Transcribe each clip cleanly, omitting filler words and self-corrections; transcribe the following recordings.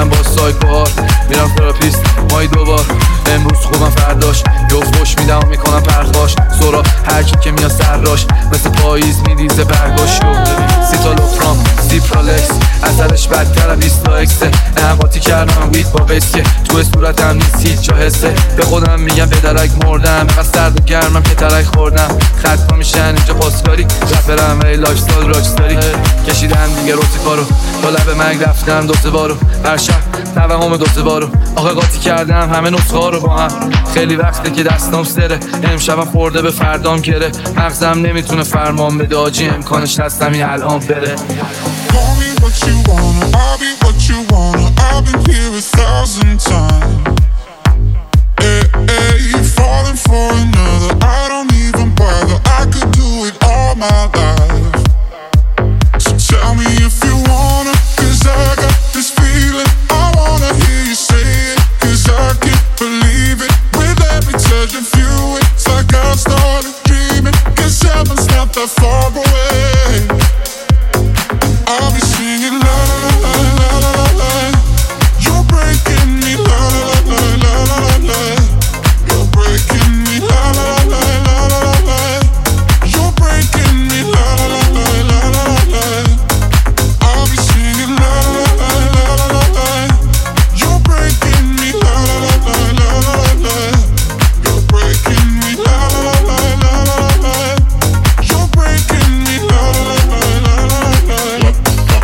میرم با سایکوهار، میرم تراپیست مایی دوبار. امروز خوبم فرداش یه خوش میدم و میکنم پرخاش. سورا هرکی که میاد سراش مثل پاییز میریزه برگاش. سیتالوفرام سیپرالکس اثرش بدتر 20 تا اکسه. نه قاطی کردم وید با ویسکه تو صورتم نیست هیچ جا حسه. به خودم میگم به درک مردم، اینقدر سرد و گرمم که ترک خوردم. خطا میشن اینجا پاسکاری رفرم ای لایف استایل راکستاری. کشیدم دیگه روزی کارو تا لب مرگ رفتم دو سه بارو. هر شب توهم دو سه بارو آخه قاطی کردم همه نسخه ها رو با هم. خیلی وقته که دستام سره، امشبم خورده به فردام گره. مغزم نمیتونه فرمان بده آجی، امکانش هستم این الان بره. Call me what you wanna, I'll be what you wanna. I've been here 1,000 times. Hey, hey, falling for another, I don't even bother. I could do it all my life. So tell me if you wanna, 'cause I got this feeling. I wanna hear you say it, 'cause I can't believe it. With every touch of you, it's like I started dreaming. 'Cause heaven's not that far away. I'll be singing la la la la la la la. You're breaking me la la la la la la la. You're breaking me la la la la la la la. You're breaking me la la la la la la la. I'll be singing la la la la la la. You're breaking me la la la la la la. You're breaking me la la la la la la. You're breaking me la la la la la la.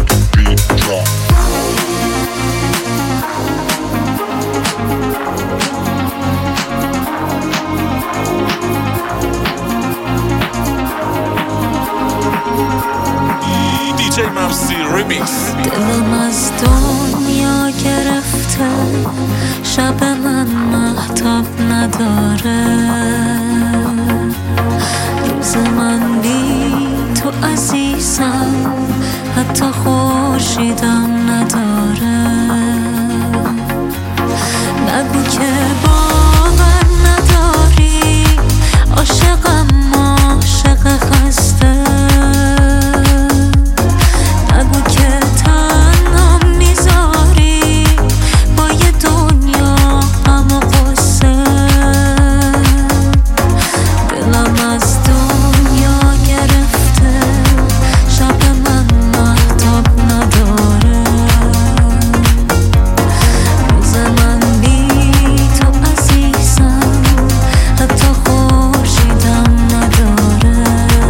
DJ مفسی ریمیکس. دلم از دنیا گرفته، شب من مهتاب نداره. روز من بی تو عزیزم، حتی خورشیدم نداره. نگو که باور نداری، عاشقم عاشق خسته. نگو که تنها میذاری با یه دنیا غم و غصه. دلم از دنیا گرفته، شب من مهتاب نداره. روز من بی تو عزیزم، حتی خورشیدم نداره.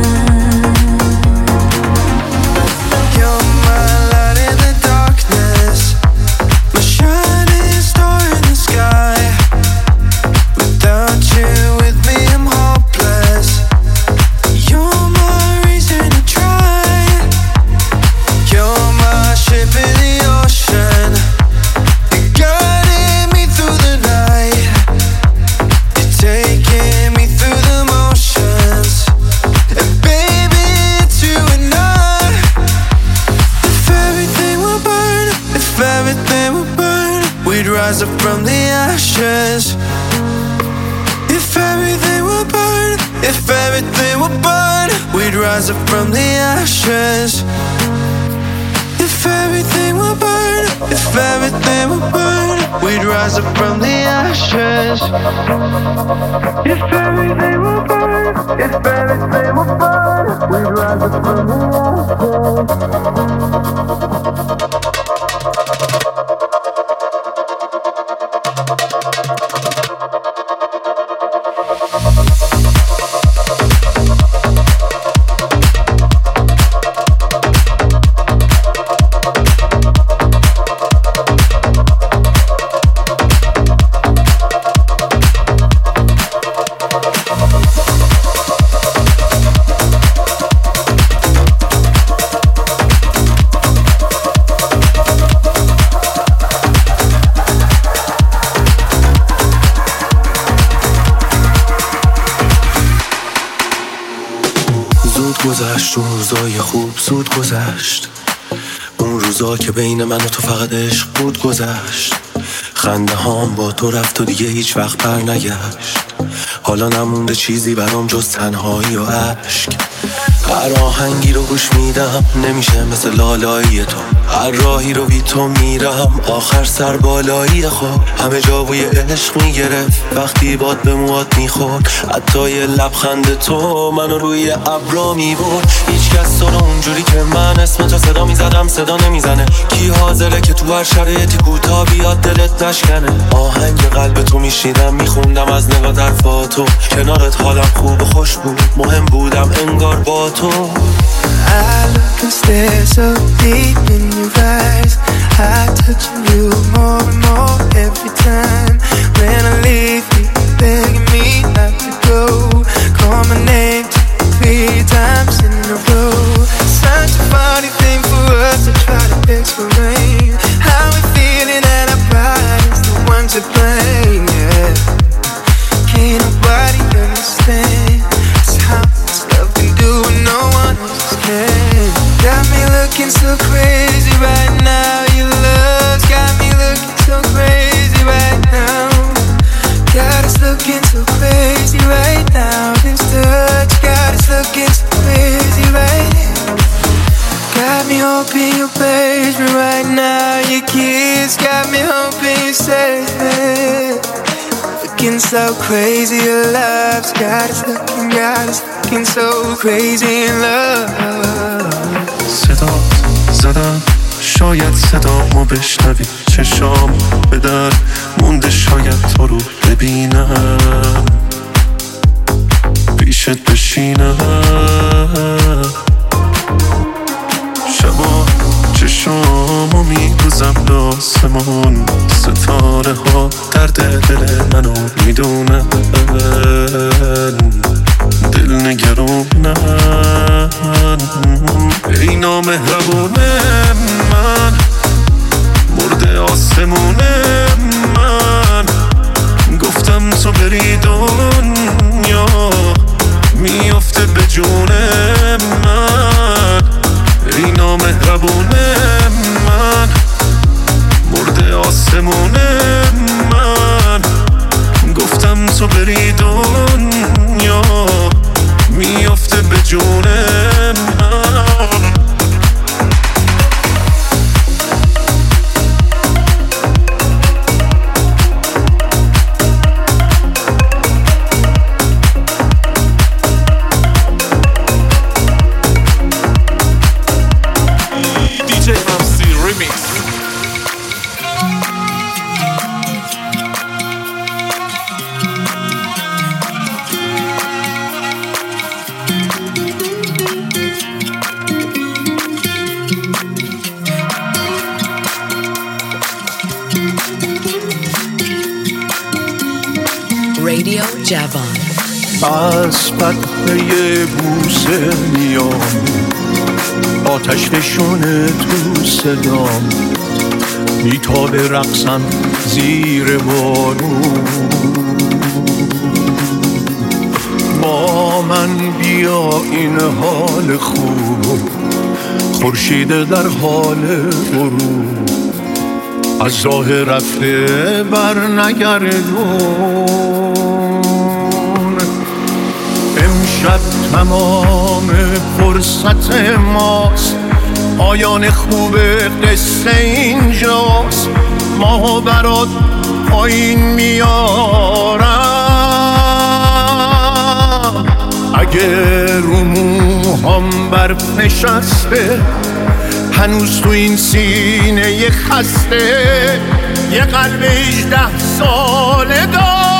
You're my light in the darkness, my shining star in the sky. Without you with me I'm hopeless. You're my reason to try. You're my ship in the ocean. You're guiding me through the night. You're taking me through the motions. And baby it's you and I. If everything would burn, if everything would burn, we'd rise up from the ashes. If everything would burn, if everything would burn, we'd rise up from the ashes. If everything would burn, if everything would burn, we'd rise up from the ashes. If everything would burn, if everything would burn, we'd rise up from the گذشت اون روزای خوب زود گذشت. اون روزا که بین من و تو فقط عشق بود گذشت. خنده هام با تو رفت و دیگه هیچ وقت بر نگشت. حالا نمونده چیزی برام جز تنهایی و عشق. هر آهنگی رو گوش میدم نمیشه مثل لالایی تو. هر راهی رو بی تو میرم آخر سر بالایی خود. همه جا بوی عشق میگرفت وقتی باد به موات میخورد. حتی یه لبخند تو منو روی ابرا میبرد. هیچ کس تو رو اونجوری که من اسم تو صدا میزدم صدا نمیزنه. کی حاضره که تو هر شرایطی کوتاه بیاد دلت نشکنه. آهنگ قلب تو میشیدم میخوندم از نگاه در فاتو. کنارت حالم خوب و خوش بود مهم بودم انگار با تو. I look and stare so deep in your eyes. I touching you more and more every time. When I leave you begging me not to go. Call my name 3 times in a row. Such a funny thing for us to try to explain. How we feeling and our pride is the one to blame, yeah. Can't nobody understand. It's how this love can do what no one else can. Got me looking so crazy right now. Your love's got me looking so crazy right now. Got us looking so crazy right now. This touch got us looking so crazy right now. Got me hoping you'll page me right now. Your kiss got me hoping you say it. Looking so crazy, your love's got us looking so crazy in love. صدا زدم شاید صدامو بشنوی. چشام به در مونده شاید تو رو ببینم. پیشت بشینم. شبا چشامو میدوزم به آسمون. ستاره ها درد دل منو میدونن. دل نگرونن. ای نامهربون من مرده آسمون من. گفتم تو بری دنیا میافته به جون من. ای نامهربون من مرده آسمون من. گفتم تو بری دنیا میافته به جون من. Radio Javon. از پته بوسه میام. آتش فشونه تو صدام. میتابه رقصم زیر بارون. با من بیا این حال خوب. خورشید در حال غروب. از راه رفته بر نگردون. امشب تمام فرصت ماست. پایان خوب قصه اینجاست. ما برات پایین میارم. اگه رو موهام برف نشسته هنوز تو این سینه یه خسته یه قلب 18 ساله دارم.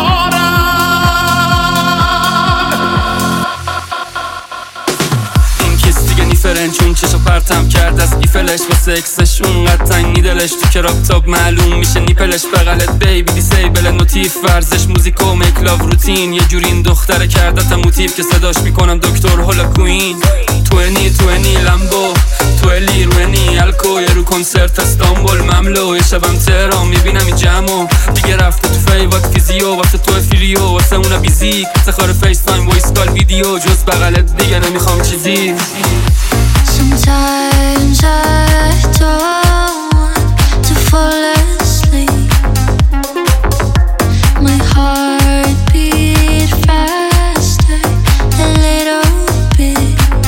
این کس دیگه نیفرن چون چشو پرتم کرد از ایفلش با سکسش اونقدر تنگی دلش تو کراپتاپ معلوم میشه نیپلش بغلت بیبی دیسیبل نوتیف ورزش موزیک و میک لاو روتین یه جوری این دختره کردتم موتیف که صداش میکنم دکتر هولا کوین 20 لامبو تو لیرونی الکو یه رو کنسرت استانبول مملو یه شبم تهران میبینم این جمعو دیگه رفته تو فیوات فیزیو واسه تو فیریو واسه اونا بیزیک تخار فیس تایم وایس کال ویدیو جز بغلت دیگه نمیخوام چیزی. Sometimes I don't want to fall asleep. My heart beat faster a little bit.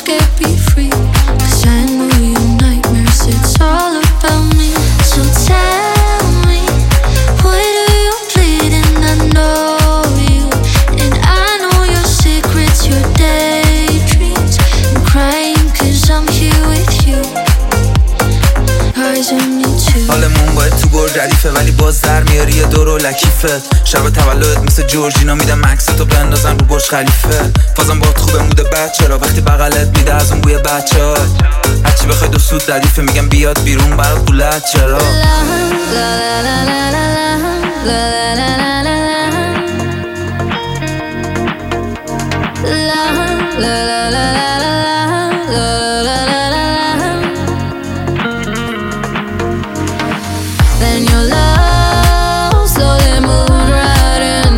scared, be free. 'Cause I know your nightmares, it's all about me. So tell me, why do you bleed and I know you? And I know your secrets, your daydreams. I'm crying 'cause I'm here with you. Eyes on me too. حالمون باید تو برج ردیفه ولی باز در میاری یه دور و لکیفه. شب تولدت مثل جورجینا میدم مکستو بندازن رو برج خلیفه. فازم باید خوبه موده بچه را وقتی بغلت میده از اون بوی بچه ها. هرچی بخوای دو سود ردیفه میگم بیاد بیرون برات بولت چرا. Then your love slowly moved right in.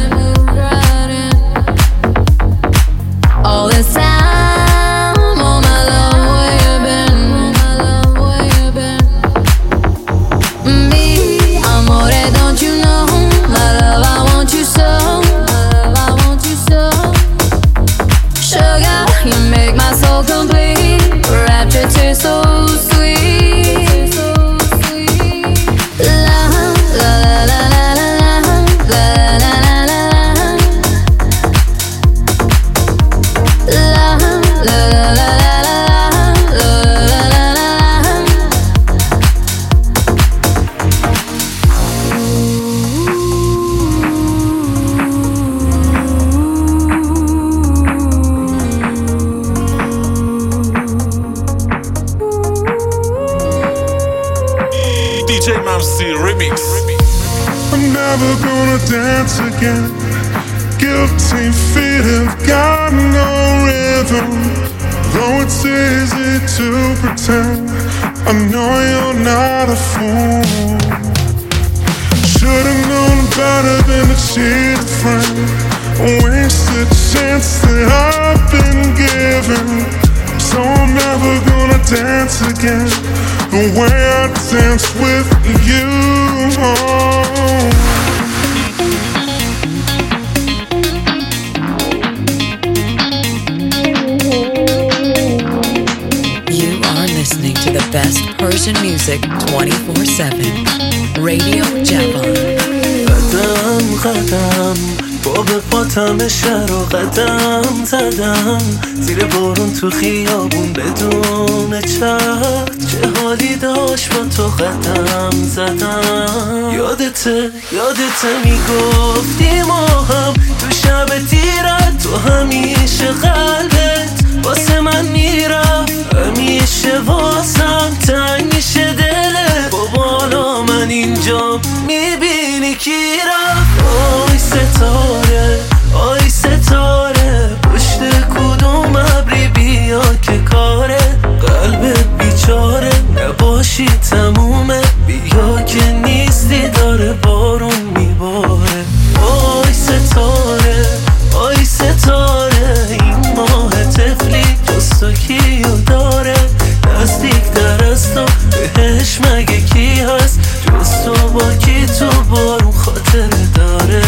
All this time, oh my love, where you been? Me, amore, don't you know? My love, I want you so. Sugar, you make my soul complete. Rapture taste so sweet. La la la la la la la la la la la la la DJ Mamsi Remix. I'm never gonna dance again. Guilty feet have got no rhythm. Though it's easy to pretend, I know you're not a fool. Should've known better than to cheat a friend. A wasted chance that I've been given. So I'm never gonna dance again the way I dance with you. You are listening to the best Persian music 24/7. Radio Javan. قدم قدم با به پاتم شهر و قدم زدم زیر بارون تو خیابون بدون چتر. چه حالی داشت با تو قدم زدم. یادته میگفتی ما هم تو شب تیرت تو همیشه قلبت واسه من میرفت. همیشه واسم تنگ میشه دلت. با بالا من اینجا میبینی کی رفت. آی ستاره پشت کدوم ابری بیا که کاره. قلبت بیچاره نباشی تمومه. بیا که نیستی داره بارون میباره. آی ستاره این ماه تفلی جستو کیو داره. نزدیک در از تو بهش مگه کی هست جز تو با کی تو بارون خاطر داره.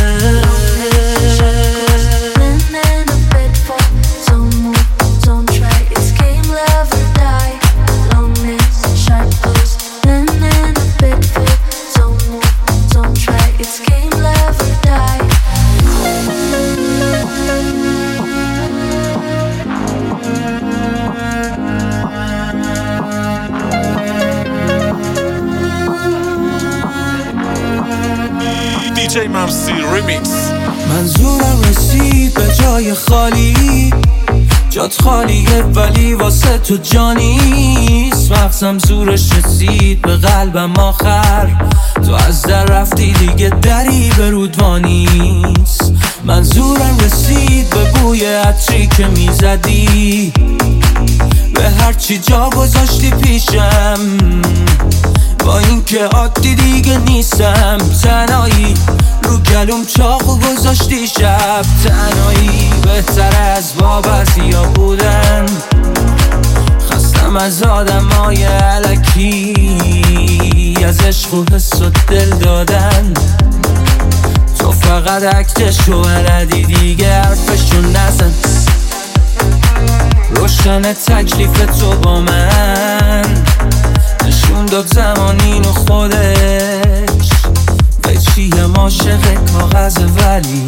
DJ Mamsi Remix. منظورم رسید به جای خالی. جات خالیه ولی واسه تو جانیست. مغزم زورش رسید به قلبم آخر. تو از در رفتی دیگه دری به رودوانیست. منظورم رسید به بوی عطری که میزدی. به هرچی جا گذاشتی پیشم. با این که عادی دیگه نیستم. تنهایی رو گلوم چاقو گذاشتی شب. تنهایی بهتر از وابستیا بودن. خستم از آدمای الکی از عشق و حس و دل دادن. تو فقط اکتشو بلدی دیگه حرفشو نزن. روشن تکلیف تو با من نشون داد زمان اینو خودش به چیم عاشق کاغذ ولی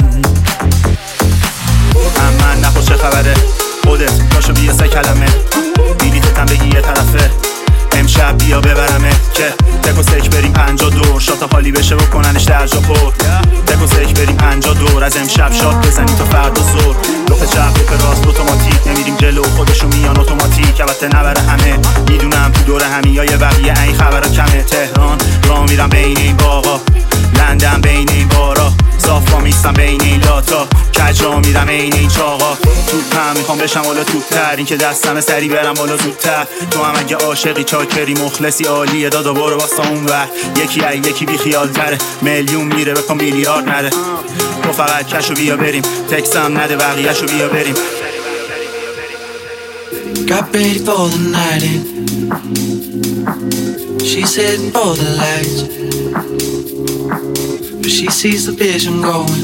من نخوش چه خبره خودت داشو بیا 3 کلمه بیلیتتم بگی یه طرفه امشب بیا ببرمه که تکو سک بریم 52 شات حالی بشه بکننش در جا پر تکو سک بریم 52 از امشب شات بزنیم تا فردا زور لوپ چپ لوپ راست اتوماتیک نمیریم جلو خودشون میان اتوماتیک البته نبره همه میدونم تو دور همیای بقیه این خبرها کمه تهران راه میرم بین این باغا لندن بین این بارا صافا میستم بین این لاتا کج را میرم این این چاقا توپم میخوام بشم والا توپتر این که دستم سری برم والا زودتر تو هم اگه عاشقی چاکری مخلصی عالیه دادا برو واسه اون ور یکی بی خیال تره میلیون میره بکن میلیارد نره تو فقط کشو بیا بریم تکسم نده بقیهشو بیا بریم Got ready for the night in. She's heading for the lights, but she sees the vision going,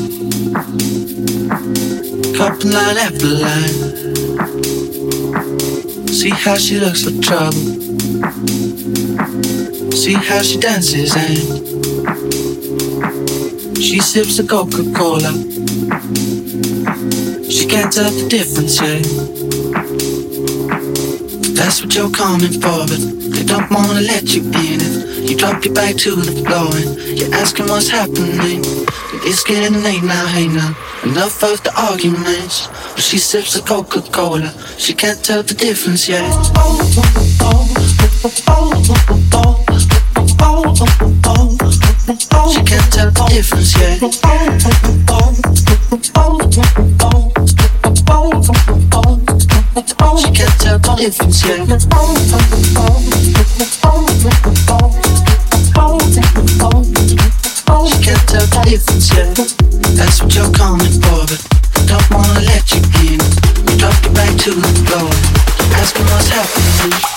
couple line after line. See how she looks for trouble, see how she dances and she sips a Coca-Cola. She can't tell the difference yet. That's what you're coming for, but they don't wanna let you in it. You drop your back to the floor and you're asking what's happening. It's getting late now, hey now. Enough of the arguments. But she sips a Coca-Cola. She can't tell the difference yet. She can't tell the difference yet. She can't tell the difference yet. She can't tell the difference yet. That's what you're coming for, but don't wanna let you in. You drop your back to the floor, asking what's happening.